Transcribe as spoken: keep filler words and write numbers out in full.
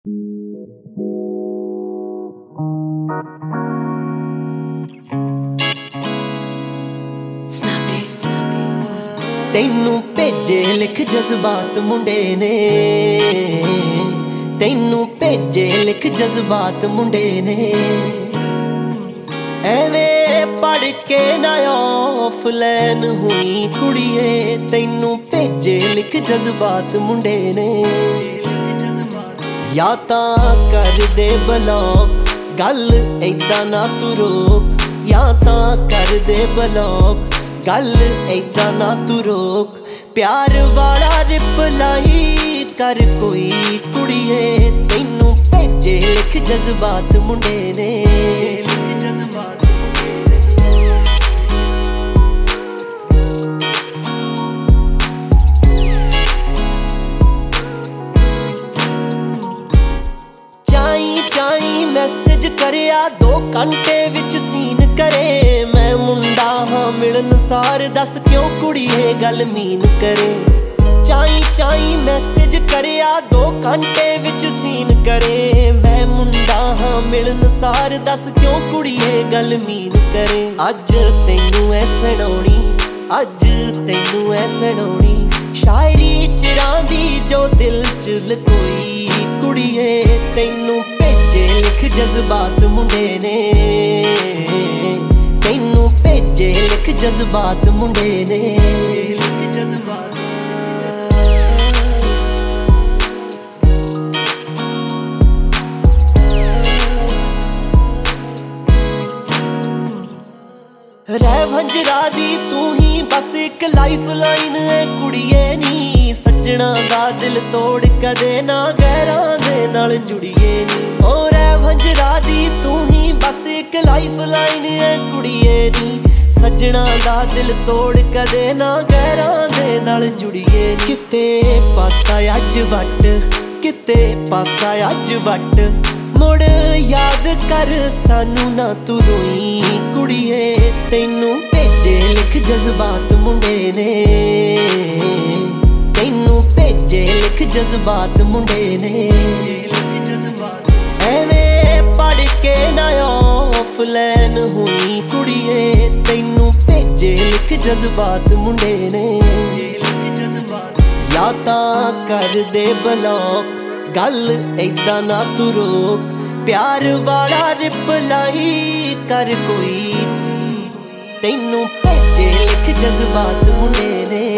ਤੈਨੂੰ ਭੇਜੇ ਲਿਖ ਜਜ਼ਬਾਤ ਮੁੰਡੇ ਨੇ, ਤੈਨੂੰ ਭੇਜੇ ਲਿਖ ਜਜ਼ਬਾਤ ਮੁੰਡੇ ਨੇ। ਐਵੇਂ ਪੜ ਕੇ ਨਾ ਆਫਲਾਈਨ ਹੋਈ ਕੁੜੀਏ, ਤੈਨੂੰ ਭੇਜੇ ਲਿਖ ਜਜ਼ਬਾਤ ਮੁੰਡੇ ਨੇ। ਜਾਂ ਤਾਂ ਕਰ ਦੇ ਬਲੌਕ, ਗੱਲ ਏਦਾਂ ਨਾ ਤੂੰ ਰੋਕ, ਜਾਂ ਤਾਂ ਕਰ ਦੇ ਬਲੌਕ, ਗੱਲ ਏਦਾਂ ਨਾ ਤੂੰ ਰੋਕ। ਪਿਆਰ ਵਾਲਾ ਰਿਪਲਾਈ ਕਰ ਕੋਈ ਕੁੜੀਏ, ਤੈਨੂੰ ਭੇਜੇ ਲਿਖ ਜਜ਼ਬਾਤ ਮੁੰਡੇ ਨੇ। ਚਾਈ ਚਾਈ ਮੈਸੇਜ ਕਰਿਆ ਦੋ ਘੰਟੇ ਵਿੱਚ ਸੀਨ ਕਰੇ, ਮੈਂ ਮੁੰਡਾ ਹਾਂ ਮਿਲਣ ਸਾਰ ਦੱਸ ਕਿਉਂ ਕੁੜੀਏ ਗੱਲ ਮੀਨ ਕਰੇ। ਚਾਈ ਚਾਈ ਮੈਸੇਜ ਕਰਿਆ ਦੋ ਘੰਟੇ ਵਿੱਚ ਸੀਨ ਕਰੇ, ਮੈਂ ਮੁੰਡਾ ਹਾਂ ਮਿਲਣ ਸਾਰ ਦੱਸ ਕਿਉਂ ਕੁੜੀਏ ਗੱਲ ਮੀਨ ਕਰੇ। ਅੱਜ ਤੈਨੂੰ ਐ ਸੁਣਾਉਣੀ, ਅੱਜ ਤੈਨੂੰ ਐ ਸੁਣਾਉਣੀ ਸ਼ਾਇਰੀ ਚਿਰਾਂ ਦੀ ਜੋ ਦਿਲ ਚ ਲਕੋਈ ਕੁੜੀਏ, ਤੈਨੂੰ ਭੇਜੇ ਲਿਖ ਜਜ਼ਬਾਤ ਮੁੰਡੇ ਨੇ, ਤੈਨੂੰ ਭੇਜੇ ਲਿਖ ਜਜ਼ਬਾਤ ਮੁੰਡੇ ਨੇ। ਰਹਿ ਵੰਜਰਾ ਦੀ ਤੂੰ ਹੀ ਬਸ ਇੱਕ ਲਾਈਫ ਲਾਈਨ ਐ ਕੁੜੀਏ ਨੀ, ਸੱਜਣਾ ਦਾ ਦਿਲ ਤੋੜ ਕਦੇ ਨਾ ਗਹਿਰਾਂ ਦੇ ਨਾਲ ਜੁੜੀਏ ਨੀ। ਓ ਰਹਿ ਵੰਜਰਾ ਦੀ ਤੂੰ ਹੀ ਬਸ ਇੱਕ ਲਾਈਫ ਲਾਈਨ ਐ ਕੁੜੀਏ ਨੀ, ਸੱਜਣਾ ਦਾ ਦਿਲ ਤੋੜ ਕਦੇ ਨਾ ਗਹਿਰਾਂ ਦੇ ਨਾਲ ਜੁੜੀਏ ਨੀ। ਕਿਤੇ ਪਾਸਾ ਅੱਜ ਵੱਟ, ਕਿਤੇ ਪਾਸਾ ਅੱਜ ਵੱਟ, ਮੁੜ ਯਾਦ ਕਰ ਸਾਨੂੰ ਨਾ ਤੂੰ ਰੋਈ ਕੁੜੀਏ, ਤੈਨੂੰ ਭੇਜੇ ਲਿਖ ਜਜ਼ਬਾਤ ਮੁੰਡੇ ਨੇ, ਤੈਨੂੰ ਭੇਜੇ ਲਿਖ ਜਜ਼ਬਾਤ ਮੁੰਡੇ ਨੇ। ਐਵੇਂ ਪੜ ਕੇ ਨਾ ਆਫਲਾਈਨ ਹੋਈ ਕੁੜੀਏ, ਤੈਨੂੰ ਭੇਜੇ ਲਿਖ ਜਜ਼ਬਾਤ ਮੁੰਡੇ ਨੇ। ਜਾਂ ਤਾਂ ਕਰ ਦੇ ਬਲੌਕ, ਗੱਲ ਏਦਾਂ ਨਾ ਤੂੰ ਰੋਕ, ਪਿਆਰ ਵਾਲਾ ਰਿਪਲਾਈ ਕਰ ਕੋਈ, ਤੈਨੂੰ ਭੇਜੇ ਲਿਖ ਜਜ਼ਬਾਤ ਮੁੰਡੇ ਨੇ।